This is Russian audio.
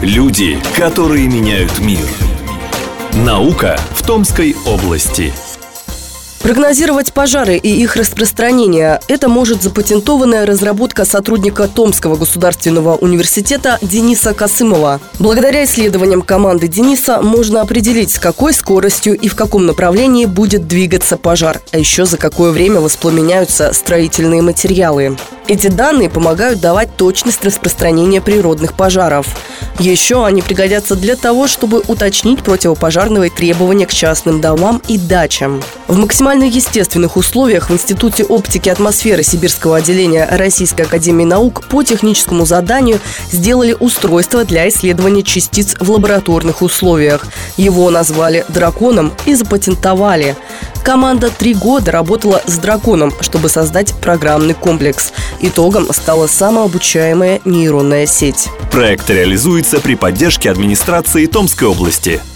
Люди, которые меняют мир. Наука в Томской области. Прогнозировать пожары и их распространение – это может запатентованная разработка сотрудника Томского государственного университета Дениса Касымова. Благодаря исследованиям команды Дениса можно определить, с какой скоростью и в каком направлении будет двигаться пожар, а еще за какое время воспламеняются строительные материалы. Эти данные помогают давать точность распространения природных пожаров. Еще они пригодятся для того, чтобы уточнить противопожарные требования к частным домам и дачам. В максимально естественных условиях в Институте оптики и атмосферы Сибирского отделения Российской академии наук по техническому заданию сделали устройство для исследования частиц в лабораторных условиях. Его назвали «Драконом» и запатентовали. Команда 3 года работала с «Драконом», чтобы создать программный комплекс. Итогом стала самообучаемая нейронная сеть. Проект реализуется при поддержке администрации Томской области.